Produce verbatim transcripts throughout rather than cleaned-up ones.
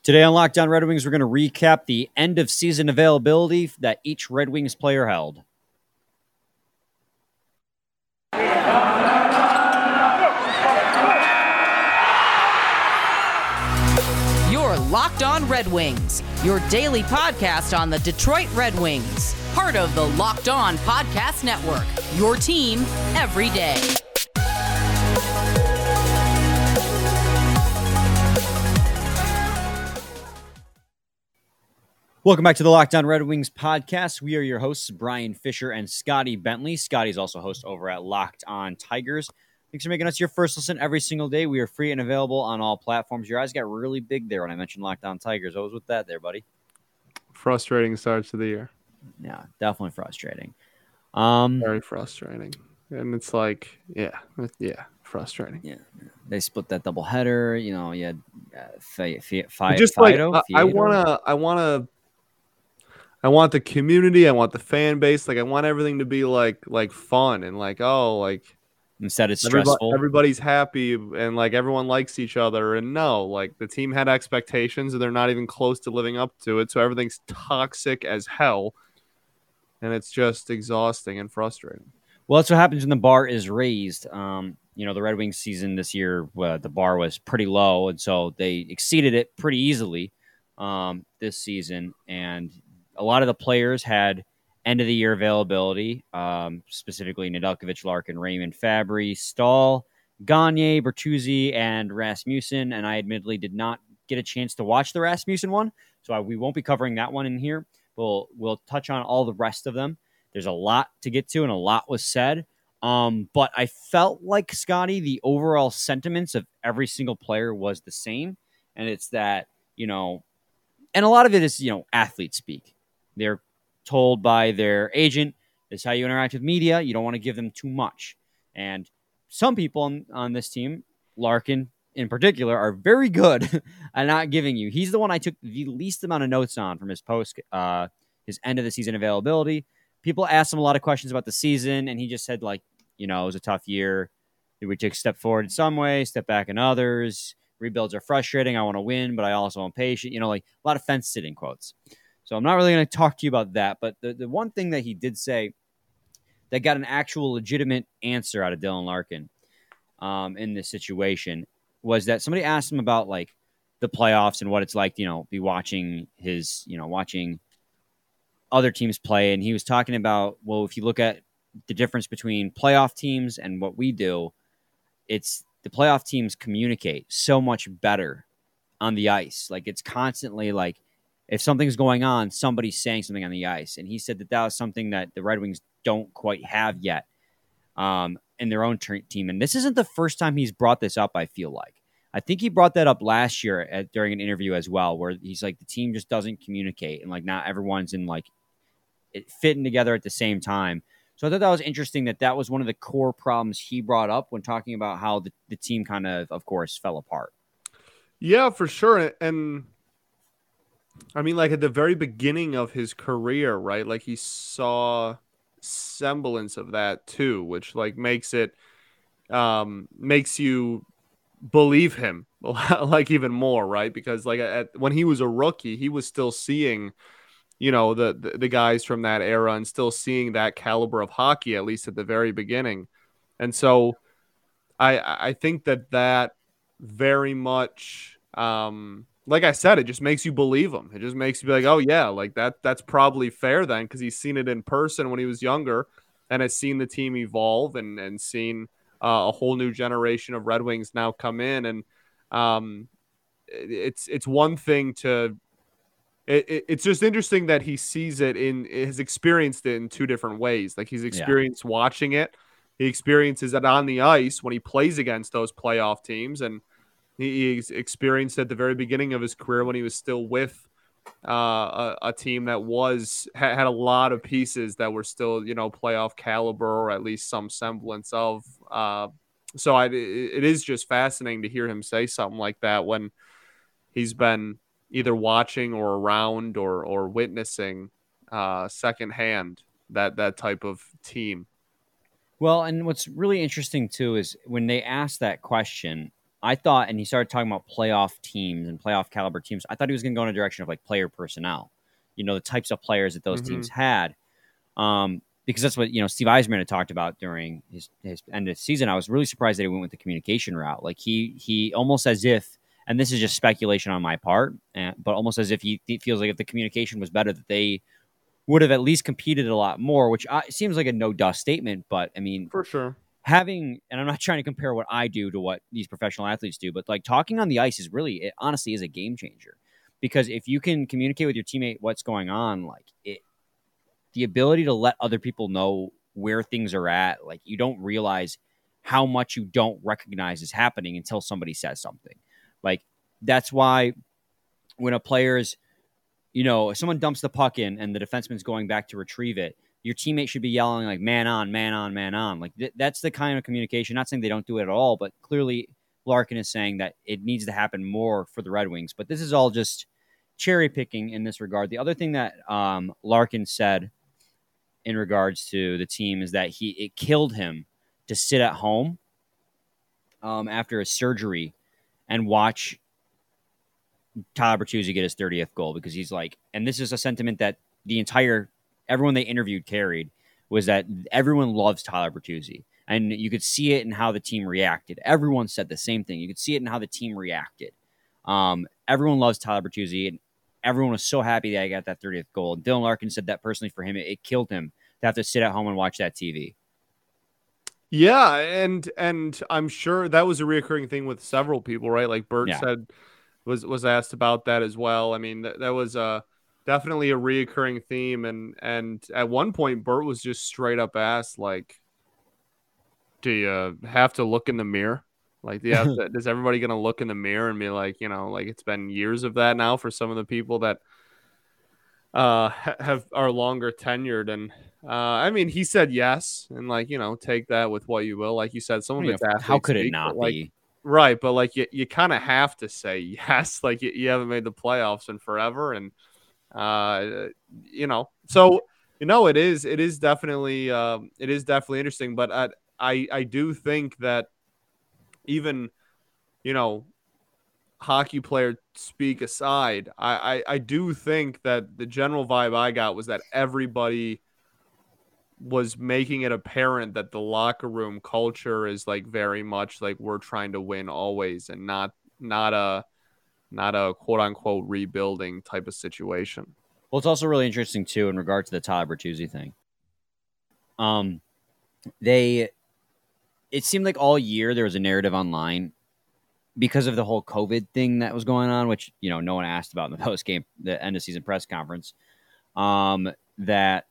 Today on Locked On Red Wings, we're going to recap the end-of-season availability that each Red Wings player held. You're Locked On Red Wings, your daily podcast on the Detroit Red Wings. Part of the Locked On Podcast Network, your team every day. Welcome back to the Locked On Red Wings podcast. We are your hosts, Brian Fisher and Scotty Bentley. Scotty's also host over at Locked On Tigers. Thanks for making us your first listen every single day. We are free and available on all platforms. Your eyes got really big there when I mentioned Locked On Tigers. What was with that there, buddy? Frustrating starts to the year. Yeah, definitely frustrating. Um, Very frustrating. And it's like, yeah, yeah, frustrating. Yeah, they split that doubleheader. You know, you had uh, F- F- F- just Fido, like I, I wanna, I wanna, I want the community. I want the fan base. Like I want everything to be like, like fun and like, oh, like instead it's everybody, stressful. Everybody's happy and like everyone likes each other. And no, like the team had expectations and they're not even close to living up to it. So everything's toxic as hell, and it's just exhausting and frustrating. Well, that's what happens when the bar is raised. Um, you know, the Red Wings season this year, uh, the bar was pretty low, and so they exceeded it pretty easily um, this season. And a lot of the players had end-of-the-year availability, um, specifically Nedeljkovic, Larkin, Raymond, Fabry, Stahl, Gagne, Bertuzzi, and Rasmussen. And I admittedly did not get a chance to watch the Rasmussen one, so I, we won't be covering that one in here. We'll, we'll touch on all the rest of them. There's a lot to get to, and a lot was said. Um, but I felt like, Scotty, the overall sentiments of every single player was the same. And it's that, you know, and a lot of it is, you know, athlete speak. They're told by their agent, this is how you interact with media. You don't want to give them too much. And some people on, on this team, Larkin in particular, are very good at not giving you. He's the one I took the least amount of notes on from his post, uh, his end of the season availability. People asked him a lot of questions about the season, and he just said, like, you know, it was a tough year. We took a step forward in some ways, step back in others. Rebuilds are frustrating. I want to win, but I also am patient. You know, like a lot of fence-sitting quotes. So I'm not really going to talk to you about that. But the, the one thing that he did say that got an actual legitimate answer out of Dylan Larkin um, in this situation was that somebody asked him about, like, the playoffs and what it's like, you know, be watching his, you know, watching other teams play. And he was talking about, well, if you look at the difference between playoff teams and what we do, it's the playoff teams communicate so much better on the ice. Like it's constantly like, if something's going on, somebody's saying something on the ice. And he said that that was something that the Red Wings don't quite have yet um, in their own ter- team. And this isn't the first time he's brought this up, I feel like. I think he brought that up last year at, during an interview as well, where he's like, the team just doesn't communicate. And like, not everyone's in like it fitting together at the same time. So I thought that was interesting that that was one of the core problems he brought up when talking about how the, the team kind of, of course, fell apart. Yeah, for sure. And I mean, like at the very beginning of his career, right? Like he saw semblance of that too, which like makes it, um, makes you believe him like even more, right? Because like at, when he was a rookie, he was still seeing, you know, the, the, the guys from that era and still seeing that caliber of hockey, at least at the very beginning. And so I, I think that that very much, um, like I said, it just makes you believe him. It just makes you be like, oh yeah, like that, that's probably fair then. Cause he's seen it in person when he was younger and has seen the team evolve and, and seen uh, a whole new generation of Red Wings now come in. And um, it's, it's one thing to, it, it, it's just interesting that he sees it in, has experienced it in two different ways. Like he's experienced yeah. watching it. He experiences it on the ice when he plays against those playoff teams. And he's experienced at the very beginning of his career when he was still with uh, a, a team that was had, had a lot of pieces that were still, you know, playoff caliber or at least some semblance of. Uh, so I, it is just fascinating to hear him say something like that when he's been either watching or around or or witnessing uh, secondhand that that type of team. Well, and what's really interesting too is when they asked that question. I thought, and he started talking about playoff teams and playoff caliber teams. I thought he was going to go in a direction of like player personnel, you know, the types of players that those mm-hmm. teams had. Um, because that's what, you know, Steve Eisman had talked about during his, his end of the season. I was really surprised that he went with the communication route. Like he, he almost as if, and this is just speculation on my part, and, but almost as if he, he feels like if the communication was better, that they would have at least competed a lot more, which I, seems like a no dust statement. But I mean, for sure, having, and I'm not trying to compare what I do to what these professional athletes do, but like talking on the ice is really, it honestly is a game changer, because if you can communicate with your teammate what's going on, like it, the ability to let other people know where things are at, like you don't realize how much you don't recognize is happening until somebody says something. Like that's why when a player's, you know, if someone dumps the puck in and the defenseman's going back to retrieve it, your teammate should be yelling like man on, man on, man on. Like th- that's the kind of communication. Not saying they don't do it at all, but clearly Larkin is saying that it needs to happen more for the Red Wings. But this is all just cherry picking in this regard. The other thing that um, Larkin said in regards to the team is that he it killed him to sit at home um, after a surgery and watch Tyler Bertuzzi get his thirtieth goal, because he's like, and this is a sentiment that the entire, everyone they interviewed carried, was that everyone loves Tyler Bertuzzi. And you could see it in how the team reacted. Everyone said the same thing. You could see it in how the team reacted. Um, everyone loves Tyler Bertuzzi, and everyone was so happy that he got that thirtieth goal. And Dylan Larkin said that personally for him, it, it killed him to have to sit at home and watch that T V. Yeah, and and I'm sure that was a reoccurring thing with several people, right? Like Bert yeah. said, was was asked about that as well. I mean, that, that was uh, definitely a reoccurring theme. And, and at one point, Bert was just straight up asked, like, do you have to look in the mirror? Like, do you have to, is everybody going to look in the mirror and be like, you know, like it's been years of that now for some of the people that uh, have are longer tenured. And uh, I mean, he said yes. And like, you know, take that with what you will. Like you said, some of it's athletes how could it speak, not like, be? Right, but like you, you kind of have to say yes. Like you, you haven't made the playoffs in forever, and uh, you know, so you know it is it is definitely um, it is definitely interesting. But I, I I do think that even you know hockey player speak aside, I, I I do think that the general vibe I got was that everybody was making it apparent that the locker room culture is like very much like we're trying to win always, and not not a not a quote unquote rebuilding type of situation. Well, it's also really interesting too in regard to the Tyler Bertuzzi thing. Um, they it seemed like all year there was a narrative online because of the whole COVID thing that was going on, which you know no one asked about in the post game, the end of season press conference. Um, that.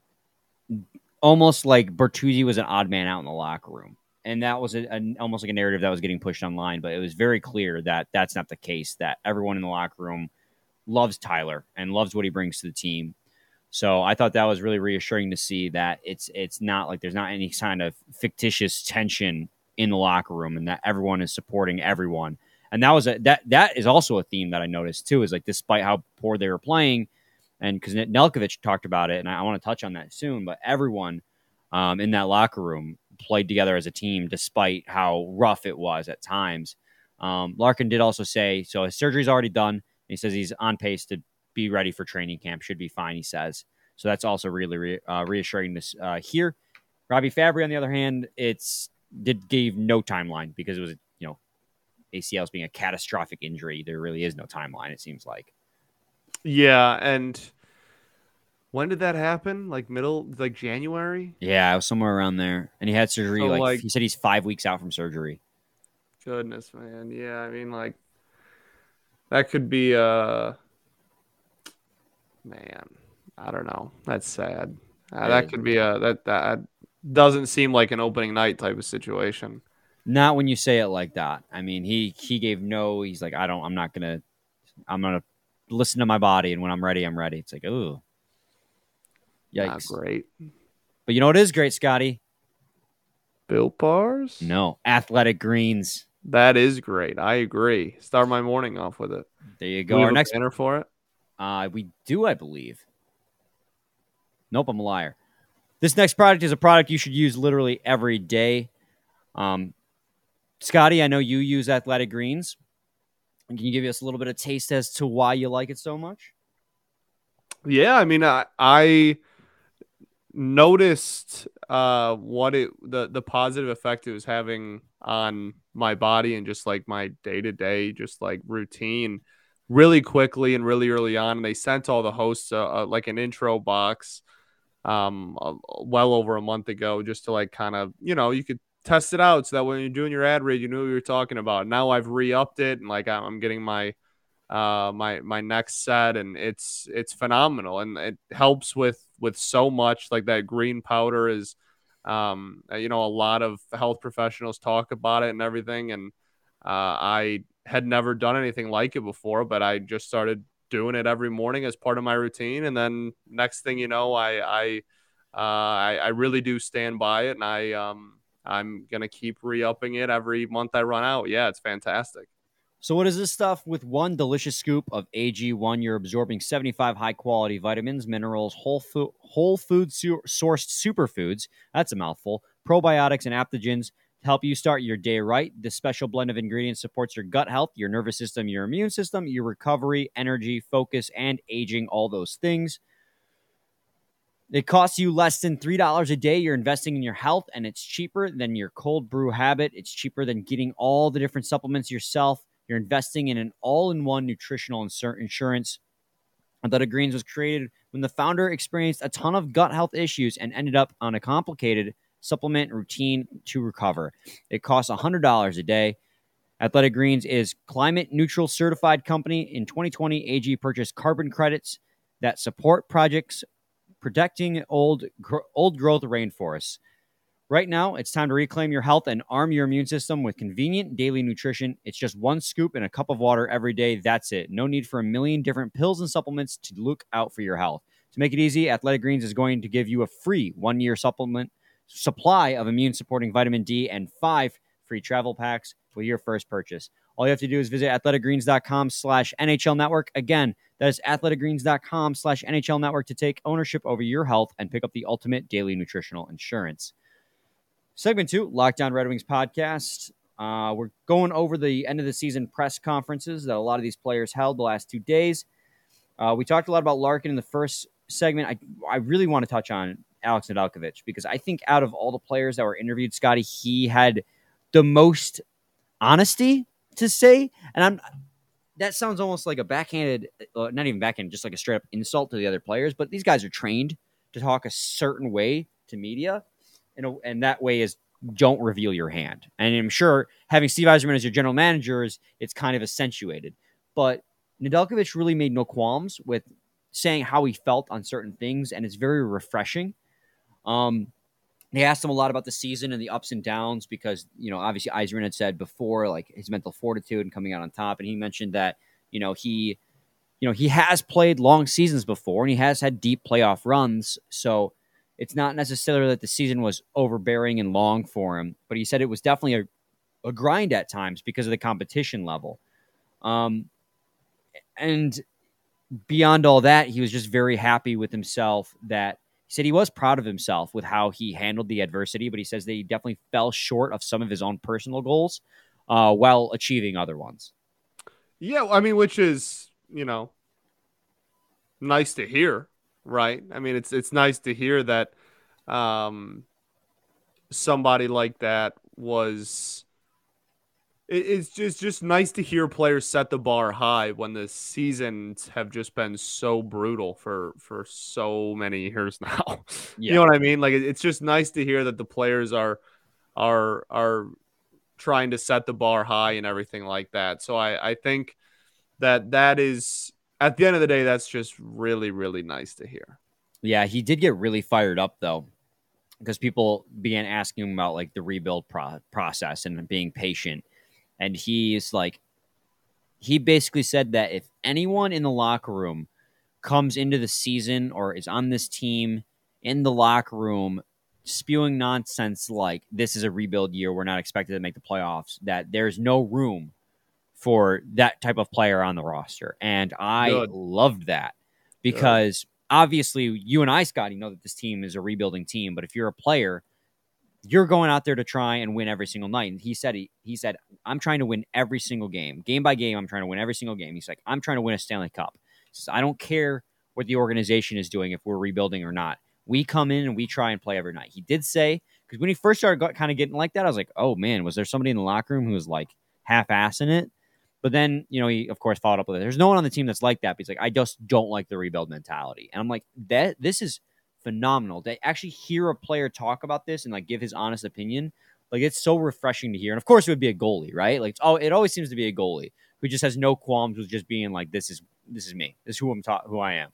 Almost like Bertuzzi was an odd man out in the locker room. And that was a, a, almost like a narrative that was getting pushed online. But it was very clear that that's not the case, that everyone in the locker room loves Tyler and loves what he brings to the team. So I thought that was really reassuring to see that it's it's not like there's not any kind of fictitious tension in the locker room and that everyone is supporting everyone. And that was a, that that is also a theme that I noticed too, is like despite how poor they were playing, and because Nelkovich talked about it, and I, I want to touch on that soon, but everyone um, in that locker room played together as a team despite how rough it was at times. Um, Larkin did also say, so his surgery's already done. And he says he's on pace to be ready for training camp, should be fine, he says. So that's also really re- uh, reassuring to uh, hear. Robbie Fabry, on the other hand, it's did gave no timeline because it was, you know, A C Ls being a catastrophic injury. There really is no timeline, it seems like. Yeah, and when did that happen? Like middle, like January? Yeah, it was somewhere around there. And he had surgery. So, like, like he said he's five weeks out from surgery. Goodness, man. Yeah, I mean, like that could be uh man. I don't know. That's sad. Uh, that could be a that that doesn't seem like an opening night type of situation. Not when you say it like that. I mean, he he gave no. He's like, I don't. I'm not gonna. I'm gonna listen to my body, and when I'm ready, I'm ready. It's like, ooh, yikes! Not great. But you know what is great, Scotty? Built Bars? No, Athletic Greens. That is great. I agree. Start my morning off with it. There you go. Do we Our have a next banner for it. Uh, we do, I believe. Nope, I'm a liar. This next product is a product you should use literally every day. Um, Scotty, I know you use Athletic Greens. Can you give us a little bit of taste as to why you like it so much? Yeah, I mean, I, I noticed uh, what it the the positive effect it was having on my body and just like my day to day, just like routine, really quickly and really early on. And they sent all the hosts uh, uh, like an intro box, um, uh, well over a month ago, just to like kind of, you know, you could test it out so that when you're doing your ad read, you knew what you were talking about. Now I've re-upped it and like I'm getting my uh my my next set, and it's it's phenomenal, and it helps with with so much. Like that green powder is um you know, a lot of health professionals talk about it and everything, and uh I had never done anything like it before, but I just started doing it every morning as part of my routine, and then next thing you know, I I uh I, I really do stand by it, and I um I'm gonna keep re-upping it every month I run out. Yeah, it's fantastic. So what is this stuff? With one delicious scoop of A G one, you're absorbing seventy-five high-quality vitamins, minerals, whole food, whole food su- sourced superfoods, that's a mouthful, probiotics, and adaptogens to help you start your day right. This special blend of ingredients supports your gut health, your nervous system, your immune system, your recovery, energy, focus, and aging, all those things. It costs you less than three dollars a day. You're investing in your health, and it's cheaper than your cold brew habit. It's cheaper than getting all the different supplements yourself. You're investing in an all-in-one nutritional insur- insurance. Athletic Greens was created when the founder experienced a ton of gut health issues and ended up on a complicated supplement routine to recover. It costs one hundred dollars a day. Athletic Greens is climate neutral certified company. In twenty twenty, A G purchased carbon credits that support projects protecting old, gr- old growth rainforests. Right now, it's time to reclaim your health and arm your immune system with convenient daily nutrition. It's just one scoop in a cup of water every day. That's it. No need for a million different pills and supplements to look out for your health. To make it easy, Athletic Greens is going to give you a free one-year supplement supply of immune-supporting vitamin D and five free travel packs with your first purchase. All you have to do is visit athleticgreens.com slash NHL Network. Again, that is athleticgreens.com slash NHL Network to take ownership over your health and pick up the ultimate daily nutritional insurance. Segment two, Locked On Red Wings podcast. Uh, we're going over the end of the season press conferences that a lot of these players held the last two days. Uh, we talked a lot about Larkin in the first segment. I, I really want to touch on Alex Nedeljkovic because I think out of all the players that were interviewed, Scotty, he had the most honesty to say. And I'm that sounds almost like a backhanded, uh, not even backhanded, just like a straight up insult to the other players. But these guys are trained to talk a certain way to media. And, and that way is don't reveal your hand. And I'm sure having Steve Yzerman as your general manager is it's kind of accentuated. But Nedeljkovic really made no qualms with saying how he felt on certain things, and it's very refreshing. Um, they asked him a lot about the season and the ups and downs because, you know, obviously Yzerman had said before, like his mental fortitude and coming out on top. And he mentioned that, you know, he, you know, he has played long seasons before and he has had deep playoff runs. So it's not necessarily that the season was overbearing and long for him, but he said it was definitely a, a grind at times because of the competition level. Um, and beyond all that, he was just very happy with himself that he said he was proud of himself with how he handled the adversity, but he says that he definitely fell short of some of his own personal goals uh, while achieving other ones. Yeah, I mean, which is, you know, nice to hear. Right. I mean, it's it's nice to hear that um, somebody like that was. It, it's just just nice to hear players set the bar high when the seasons have just been so brutal for for so many years now. Yeah. You know what I mean? Like it, it's just nice to hear that the players are are are trying to set the bar high and everything like that. So I I think that that is. At the end of the day, that's just really, really nice to hear. Yeah, he did get really fired up, though, because people began asking him about, like, the rebuild pro- process and being patient. And he's like, he basically said that if anyone in the locker room comes into the season or is on this team in the locker room spewing nonsense like this is a rebuild year, we're not expected to make the playoffs, that there's no room for that type of player on the roster. And I Good. loved that because Good. Obviously you and I, Scotty, know that this team is a rebuilding team, but if you're a player, you're going out there to try and win every single night. And he said, he, he said, I'm trying to win every single game, game by game. I'm trying to win every single game. He's like, I'm trying to win a Stanley Cup. He says, I don't care what the organization is doing, if we're rebuilding or not. We come in and we try and play every night. He did say, because when he first started got, kind of getting like that, I was like, oh man, was there somebody in the locker room who was like half-assing it? But then, you know, he of course followed up with it. There's no one on the team that's like that. But he's like, I just don't like the rebuild mentality. And I'm like, that this is phenomenal. To actually hear a player talk about this and like give his honest opinion, like it's so refreshing to hear. And of course, it would be a goalie, right? Like, oh, it always seems to be a goalie who just has no qualms with just being like, this is this is me. This is who I'm ta- who I am.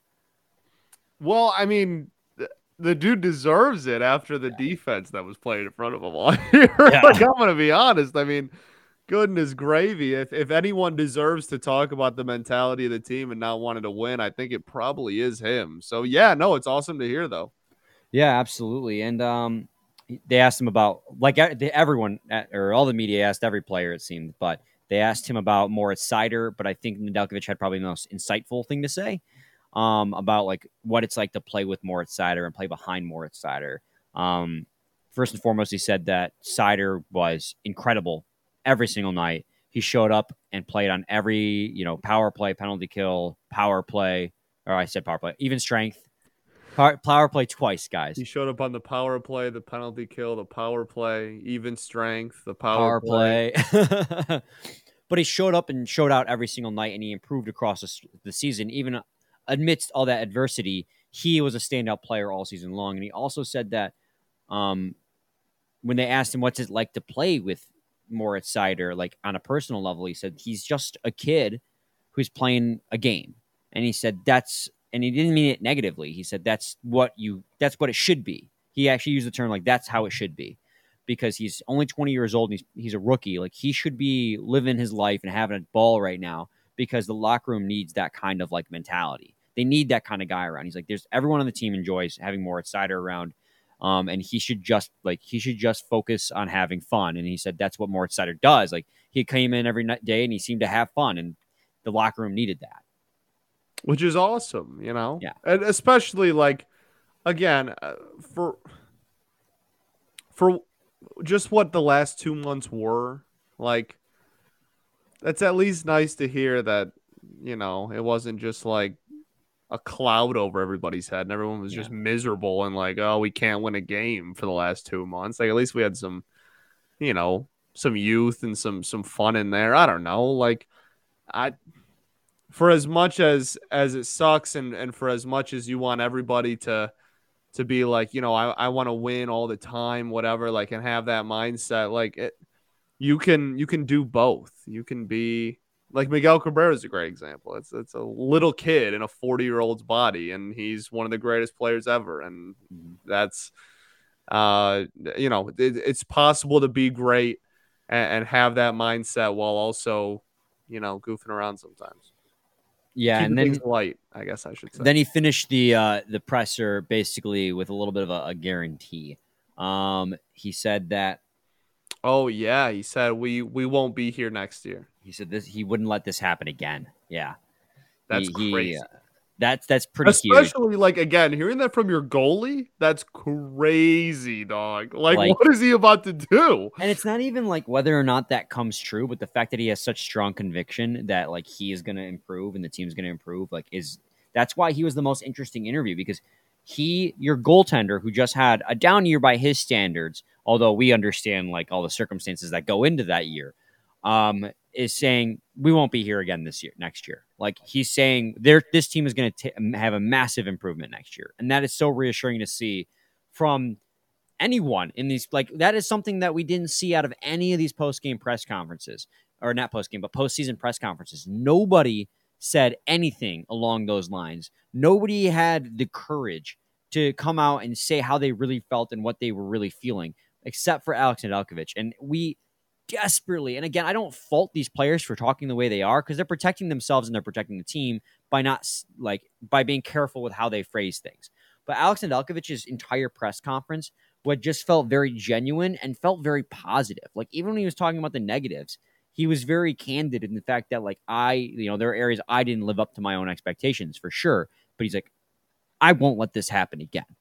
Well, I mean, th- the dude deserves it after the yeah. defense that was played in front of him all year. Yeah. Like, I'm gonna be honest. I mean, goodness gravy. If if anyone deserves to talk about the mentality of the team and not wanting to win, I think it probably is him. So yeah, no, it's awesome to hear though. Yeah, absolutely. And um, they asked him about like everyone at, or all the media asked every player, it seemed, but they asked him about Moritz Seider. But I think Nedeljkovic had probably the most insightful thing to say um, about like what it's like to play with Moritz Seider and play behind Moritz Seider. Um, first and foremost, he said that Seider was incredible every single night. He showed up and played on every, you know, power play, penalty kill, power play, or I said power play, even strength. Power, power play twice, guys. He showed up on the power play, the penalty kill, the power play, even strength, the power, power play. play. But he showed up and showed out every single night, and he improved across the, the season. Even amidst all that adversity, he was a standout player all season long. And he also said that um, when they asked him what's it like to play with Moritz Seider, like on a personal level, he said he's just a kid who's playing a game. And he said that's, and he didn't mean it negatively. He said that's what you, that's what it should be. He actually used the term like that's how it should be, because he's only twenty years old and he's he's a rookie. Like he should be living his life and having a ball right now, because the locker room needs that kind of like mentality. They need that kind of guy around. He's like, there's everyone on the team enjoys having Moritz Seider around. Um, and he should just like he should just focus on having fun. And he said that's what Moritz Seider does. Like he came in every day and he seemed to have fun, and the locker room needed that, which is awesome, you know. Yeah, and especially like again uh, for for just what the last two months were like. That's at least nice to hear that, you know, it wasn't just like a cloud over everybody's head and everyone was yeah. just miserable and like, oh, we can't win a game for the last two months. Like at least we had some, you know, some youth and some some fun in there. I don't know. Like I for as much as as it sucks and, and for as much as you want everybody to to be like, you know, I, I want to win all the time, whatever, like and have that mindset, like it you can you can do both. You can be like Miguel Cabrera is a great example. It's it's a little kid in a forty-year-old's body, and he's one of the greatest players ever. And that's, uh, you know, it, it's possible to be great and, and have that mindset while also, you know, goofing around sometimes. Yeah, Keep and then light, I guess I should say. Then he finished the uh, the presser basically with a little bit of a, a guarantee. Um, he said that. Oh yeah, he said we we won't be here next year. He said this. He wouldn't let this happen again. Yeah, that's he, crazy. He, uh, that's that's pretty Especially huge. like again, hearing that from your goalie, that's crazy, dog. Like, like, what is he about to do? And it's not even like whether or not that comes true, but the fact that he has such strong conviction that like he is going to improve and the team's going to improve, like is that's why he was the most interesting interview, because he, your goaltender who just had a down year by his standards, although we understand like all the circumstances that go into that year, um, is saying we won't be here again this year, next year. Like he's saying there, this team is going to have a massive improvement next year. And that is so reassuring to see from anyone in these, like that is something that we didn't see out of any of these post-game press conferences, or not post-game, but postseason press conferences. Nobody said anything along those lines. Nobody had the courage to come out and say how they really felt and what they were really feeling, except for Alex Nedeljkovic. And we desperately, and again, I don't fault these players for talking the way they are, because they're protecting themselves and they're protecting the team by not like by being careful with how they phrase things. But Alex Nedeljkovic's entire press conference, what just felt very genuine and felt very positive. Like even when he was talking about the negatives, he was very candid in the fact that like I, you know, there are areas I didn't live up to my own expectations for sure. But he's like, I won't let this happen again.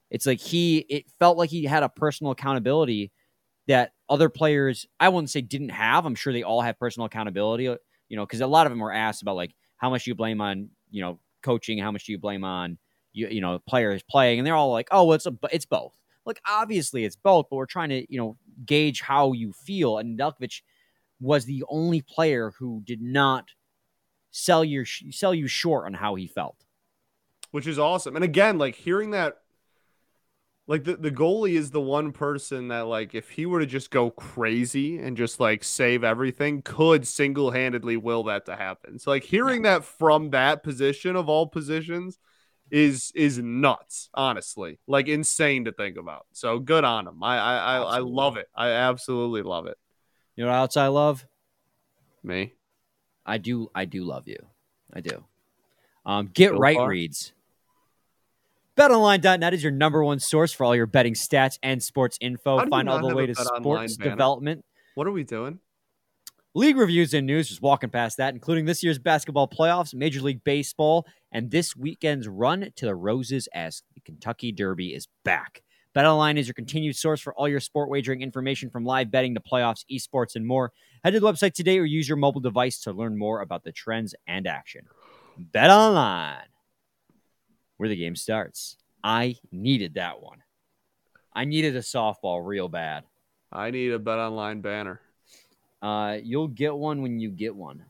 It's like he, it felt like he had a personal accountability that other players, I wouldn't say didn't have. I'm sure they all have personal accountability, you know, because a lot of them were asked about like how much you blame on, you know, coaching, how much do you blame on, you, you know, players playing, and they're all like, oh, well, it's a, it's both. Like obviously it's both, but we're trying to, you know, gauge how you feel. And Nedeljkovic was the only player who did not sell your sell you short on how he felt, which is awesome. And again, like hearing that. Like, the, the goalie is the one person that, like, if he were to just go crazy and just, like, save everything, could single-handedly will that to happen. So, like, hearing that from that position of all positions is is nuts, honestly. Like, insane to think about. So, good on him. I I, I, I love it. I absolutely love it. You know what else I love? Me? I do, I do love you. I do. Um, Get So Right far? reads. bet online dot net is your number one source for all your betting stats and sports info. How do you Find all not the have a latest Bet Online sports banner? development, What are we doing? league reviews, and news. Just walking past that, including this year's basketball playoffs, Major League Baseball, and this weekend's run to the Roses as the Kentucky Derby is back. BetOnline is your continued source for all your sport wagering information, from live betting to playoffs, esports, and more. Head to the website today or use your mobile device to learn more about the trends and action. BetOnline, where the game starts. I needed that one. I needed a softball real bad. I need a Bet Online banner. Uh, you'll get one when you get one.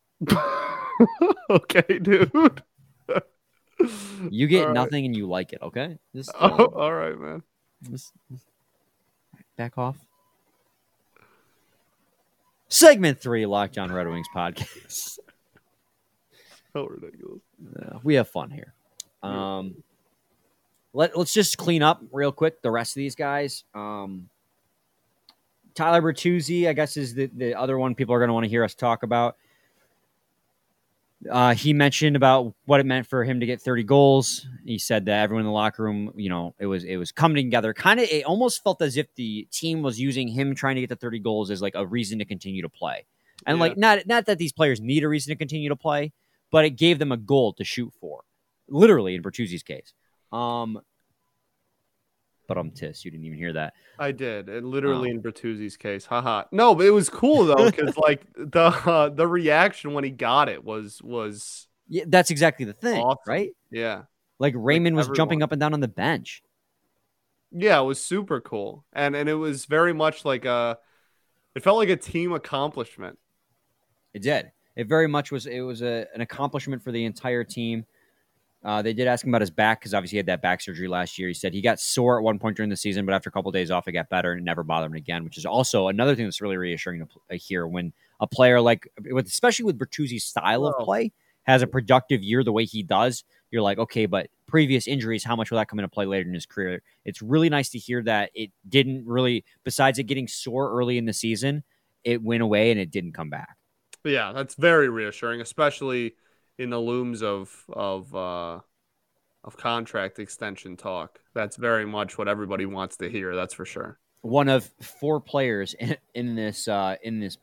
Okay, dude. You get All right. nothing and you like it, okay? Just, uh, Oh, all right, man. just- just back off. Segment three, Locked On Red Wings podcast. So ridiculous. Uh, we have fun here. Um, let, let's just clean up real quick the rest of these guys. Um, Tyler Bertuzzi, I guess, is the, the other one people are going to want to hear us talk about. Uh, he mentioned about what it meant for him to get thirty goals. He said that everyone in the locker room, you know, it was it was coming together. Kind of, it almost felt as if the team was using him trying to get to thirty goals as like a reason to continue to play. And Yeah. like, not not that these players need a reason to continue to play, but it gave them a goal to shoot for. Literally, in Bertuzzi's case. Um, but I'm tis. You didn't even hear that. I did, and literally Oh. in Bertuzzi's case, haha. No, but it was cool though, because like the uh, the reaction when he got it was was Yeah, that's exactly the thing, Awesome. right? yeah, Like Raymond was jumping everyone. up and down on the bench. yeah, it was super cool, and and it was very much like a, it felt like a team accomplishment. It did. It very much was. It was a, an accomplishment for the entire team. Uh, they did ask him about his back because obviously he had that back surgery last year. He said he got sore at one point during the season, but after a couple of days off, it got better and it never bothered him again, which is also another thing that's really reassuring to pl- uh, hear when a player like, with, especially with Bertuzzi's style Wow. of play, has a productive year the way he does. You're like, okay, but previous injuries, how much will that come into play later in his career? It's really nice to hear that it didn't really, besides it getting sore early in the season, it went away and it didn't come back. But yeah, that's very reassuring, especially in the looms of of uh, of contract extension talk. That's very much what everybody wants to hear. That's for sure. One of four players in, in this uh, in this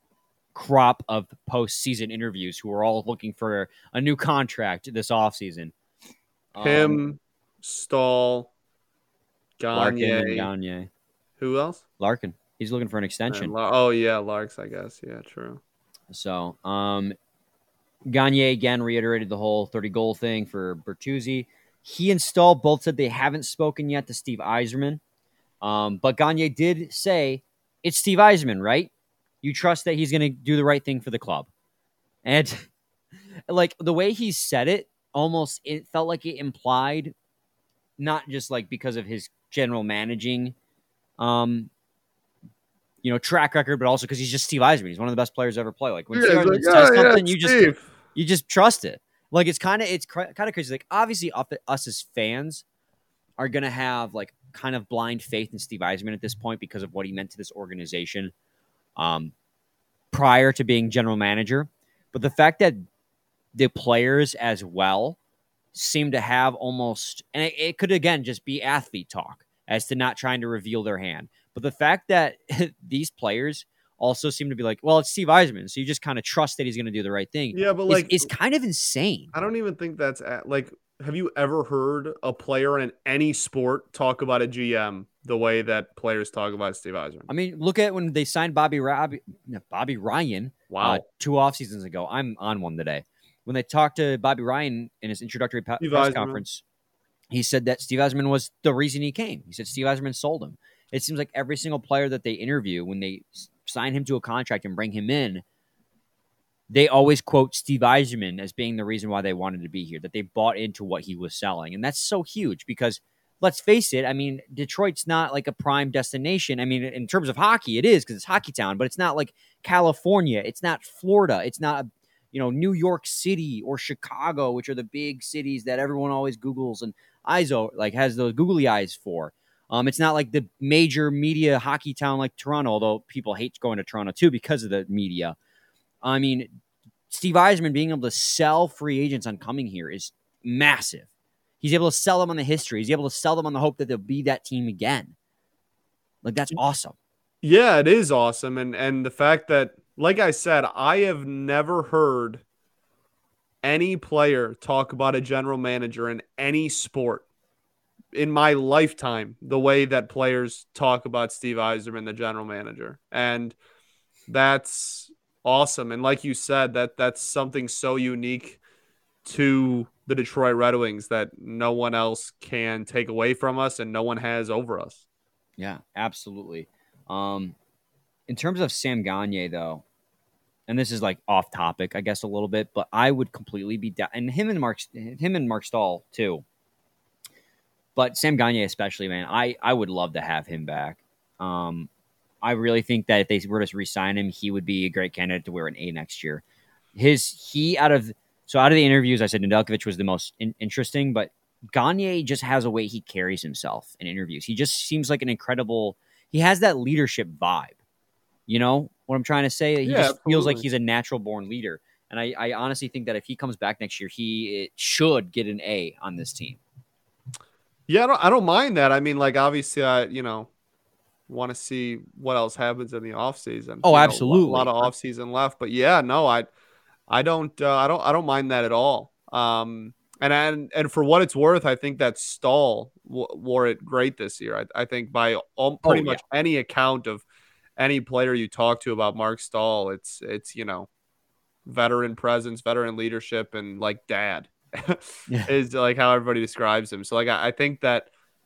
crop of postseason interviews who are all looking for a new contract this offseason. Um, Him, Stahl, Larkin, and Gagne. Gagne. Who else? Larkin. He's looking for an extension. And La- oh yeah, Larks. I guess. Yeah, true. So, um, Gagne again reiterated the whole thirty goal thing for Bertuzzi. He and Stahl both said they haven't spoken yet to Steve Yzerman. Um, but Gagne did say, it's Steve Yzerman, right? You trust that he's going to do the right thing for the club. And like the way he said it, almost it felt like it implied, not just like because of his general managing, um, you know, track record, but also because he's just Steve Yzerman. He's one of the best players to ever play. Like when Yeah, Steve he's Yzerman like, says "Yeah, yeah, something, you just Steve." you just trust it. Like it's kind of it's cr- kind of crazy. Like obviously, up- us as fans are gonna have like kind of blind faith in Steve Yzerman at this point because of what he meant to this organization, um, prior to being general manager. But the fact that the players as well seem to have almost, and it, it could again just be athlete talk as to not trying to reveal their hand. But the fact that these players also seem to be like, well, it's Steve Yzerman, so you just kind of trust that he's going to do the right thing. Yeah, but is- like, is kind of insane. I don't even think that's at, like have you ever heard a player in any sport talk about a G M the way that players talk about Steve Yzerman? I mean, look at when they signed Bobby Robbie, Bobby Ryan Wow. uh, two off seasons ago. I'm on one today. When they talked to Bobby Ryan in his introductory pa- press Yzerman. conference, he said that Steve Yzerman was the reason he came. He said Steve Yzerman sold him. It seems like every single player that they interview, when they sign him to a contract and bring him in, they always quote Steve Yzerman as being the reason why they wanted to be here, that they bought into what he was selling. And that's so huge because, let's face it, I mean, Detroit's not like a prime destination. I mean, in terms of hockey, it is because it's hockey town, but it's not like California. It's not Florida. It's not, you know, New York City or Chicago, which are the big cities that everyone always Googles and eyes like has those googly eyes for. Um, it's not like the major media hockey town like Toronto, although people hate going to Toronto too because of the media. I mean, Steve Yzerman being able to sell free agents on coming here is massive. He's able to sell them on the history. He's able to sell them on the hope that they'll be that team again. Like, that's awesome. Yeah, it is awesome. And and the fact that, like I said, I have never heard any player talk about a general manager in any sport in my lifetime the way that players talk about Steve Yzerman, the general manager. And that's awesome. And like you said, that that's something so unique to the Detroit Red Wings that no one else can take away from us and no one has over us. Yeah, absolutely. Um, in terms of Sam Gagner, though, and this is like off topic, I guess a little bit, but I would completely be down, and him and Mark, him and Mark Stahl too. But Sam Gagner especially, man, I I would love to have him back. Um, I really think that if they were to re-sign him, he would be a great candidate to wear an A next year. His he out of so out of the interviews, I said Nedeljkovic was the most in, interesting, but Gagner just has a way he carries himself in interviews. He just seems like an incredible. He has that leadership vibe. You know what I'm trying to say? He Yeah, just absolutely. feels like he's a natural born leader, and I, I honestly think that if he comes back next year, he it should get an A on this team. Yeah, I don't, I don't mind that. I mean, like, obviously, I, you know, want to see what else happens in the offseason. Oh, you know, absolutely. a lot of offseason left. But yeah, no, I I don't uh, I don't I don't mind that at all. Um and and, and for what it's worth, I think that Stahl w- wore it great this year. I, I think by all, pretty Oh, yeah. much any account of any player you talk to about Mark Stahl, it's it's, you know, veteran presence, veteran leadership, and like dad. Yeah. Is like how everybody describes him. So like I, I think that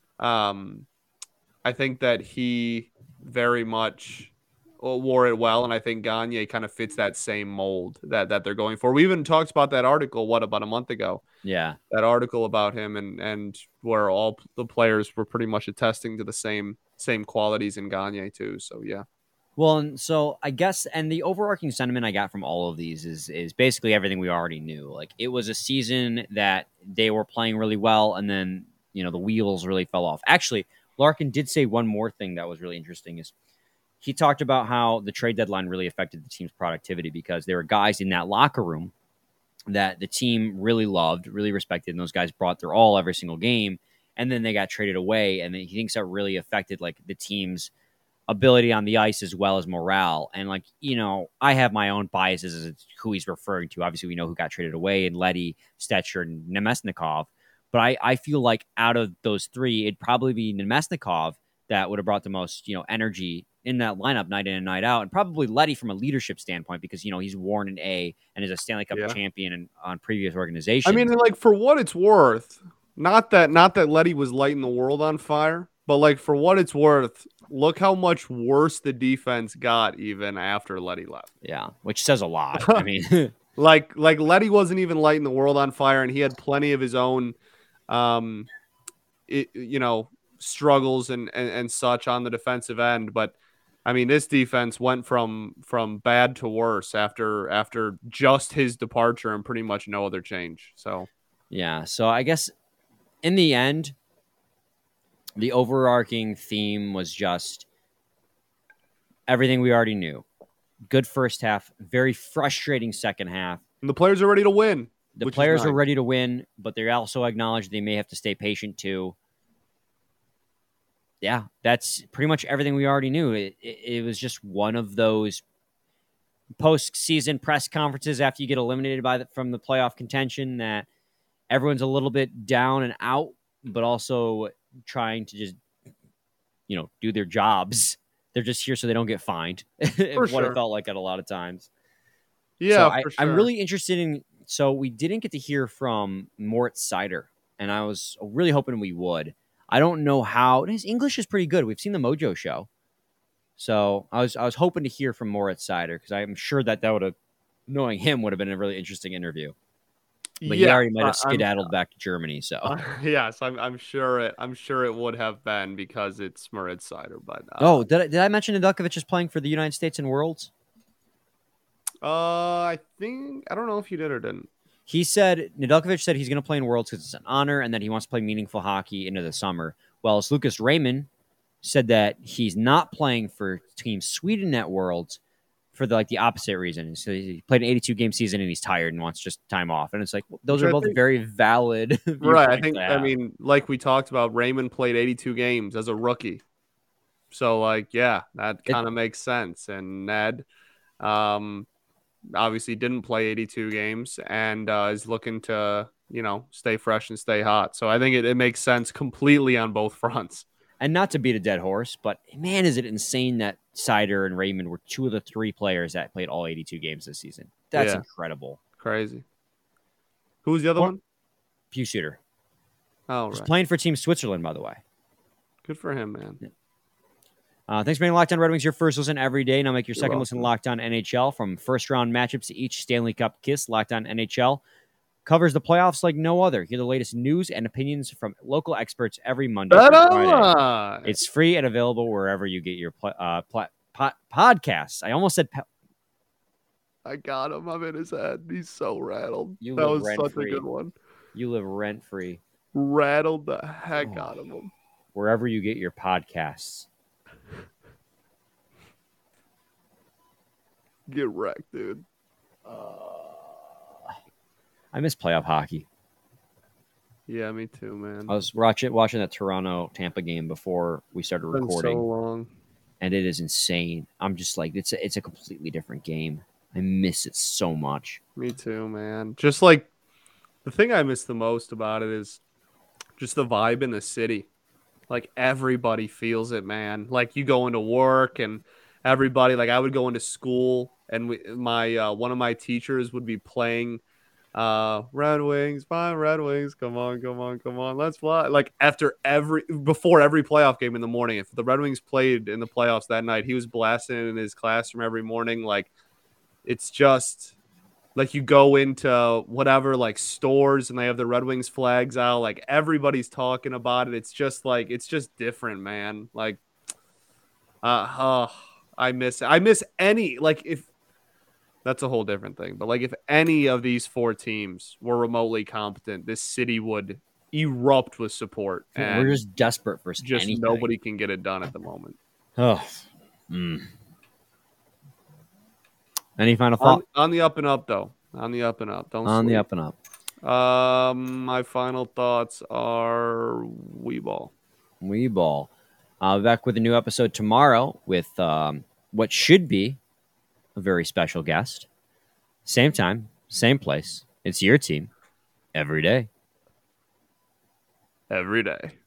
um I think that he very much wore it well, and I think Gagner kind of fits that same mold that that they're going for. We even talked about that article what about a month ago. Yeah. That article about him and and where all the players were pretty much attesting to the same same qualities in Gagner too. So yeah. Well, and so I guess, and the overarching sentiment I got from all of these is is basically everything we already knew. Like, it was a season that they were playing really well, and then, you know, the wheels really fell off. Actually, Larkin did say one more thing that was really interesting is he talked about how the trade deadline really affected the team's productivity because there were guys in that locker room that the team really loved, really respected, and those guys brought their all every single game, and then they got traded away, and he thinks that really affected, like, the team's ability on the ice as well as morale. And, like, you know, I have my own biases as to who he's referring to. Obviously, we know who got traded away, and Leddy, Stetcher, and Nemesnikov. But I, I feel like out of those three, it'd probably be Nemesnikov that would have brought the most, you know, energy in that lineup night in and night out, and probably Leddy from a leadership standpoint because, you know, he's worn an A and is a Stanley Cup Yeah. champion in, on previous organizations. I mean, like, for what it's worth, not that not that Leddy was lighting the world on fire, but like for what it's worth, look how much worse the defense got even after Leddy left. Yeah, which says a lot. I mean, Like like Leddy wasn't even lighting the world on fire, and he had plenty of his own, um, it, you know, struggles and, and and such on the defensive end. But I mean, this defense went from from bad to worse after after just his departure and pretty much no other change. So yeah. So I guess in the end, the overarching theme was just everything we already knew. Good first half, very frustrating second half. and the players are ready to win. The which is players nice. are ready to win, but they also acknowledge they may have to stay patient too. Yeah, that's pretty much everything we already knew. It, it, it was just one of those postseason press conferences after you get eliminated by the, from the playoff contention that everyone's a little bit down and out, but also trying to just, you know, do their jobs. They're just here so they don't get fined. what sure. it felt like at a lot of times. Yeah, so I, for sure. I'm really interested in. So we didn't get to hear from Moritz Seider, and I was really hoping we would. I don't know how his English is pretty good. We've seen the Mojo show, so I was I was hoping to hear from Moritz Seider because I'm sure that that would have knowing him would have been a really interesting interview. But yeah, he already might have I'm- skedaddled back to Germany. So Uh, yes, I'm I'm sure it I'm sure it would have been because it's Moritz Seider. But uh, oh, did I, did I mention Nedeljkovic is playing for the United States in Worlds? uh, I think I don't know if you did or didn't. He said Nedeljkovic said he's going to play in Worlds because it's an honor and that he wants to play meaningful hockey into the summer. Well, as Lucas Raymond said that he's not playing for Team Sweden at Worlds for the like the opposite reason. So he played an eighty-two game season and he's tired and wants just time off. And it's like those Which are I both think- very valid. Right. I viewpoints think to I have. mean, like we talked about, Raymond played eighty-two games as a rookie. So like, yeah, that It- kind of makes sense. And Ned um obviously didn't play eighty-two games and uh, is looking to, you know, stay fresh and stay hot. So I think it, it makes sense completely on both fronts. And not to beat a dead horse, but man, is it insane that Seider and Raymond were two of the three players that played all eighty-two games this season. That's Yeah. incredible. Crazy. Who was the other Or- one? Pew Suter. Oh, He's right. playing for Team Switzerland, by the way. Good for him, man. Uh, thanks for being Locked On Red Wings, your first listen every day. Now make your You're second welcome. listen Locked On N H L. From first round matchups to each Stanley Cup kiss, Locked On N H L covers the playoffs like no other. Hear the latest news and opinions from local experts every Monday through Friday. Ta-da! It's free and available wherever you get your pl- uh, pl- po- podcasts. I almost said po- I got him. I'm in his head. He's so rattled. You that live was such a rent-free. good one. you live rent free Rattled the heck Oh. out of him. wherever you get your podcasts. Get wrecked, dude. I miss playoff hockey. Yeah, me too, man. I was watching watching that Toronto Tampa game before we started It's been recording. so long. And it is insane. I'm just like it's a, it's a completely different game. I miss it so much. Me too, man. Just like the thing I miss the most about it is just the vibe in the city. Like everybody feels it, man. Like you go into work and everybody, like I would go into school and we, my uh, one of my teachers would be playing uh Red Wings, fine Red Wings, come on, come on, come on, let's fly. Like after every before every playoff game in the morning, if the Red Wings played in the playoffs that night, he was blasting it in his classroom every morning. Like it's just like you go into whatever like stores and they have the Red Wings flags out, like everybody's talking about it. It's just like it's just different, man. Like uh oh, I miss I miss any like if that's a whole different thing. But like if any of these four teams were remotely competent, this city would erupt with support. And We're just desperate for just anything. nobody can get it done at the moment. Oh. Mm. Any final On, thought? on the up and up though. On the up and up. Don't On, the sleep. up and up. Um, my final thoughts are Weeball. We ball. Uh, back with a new episode tomorrow with um, what should be a very special guest. Same time, same place. It's your team every day. Every day.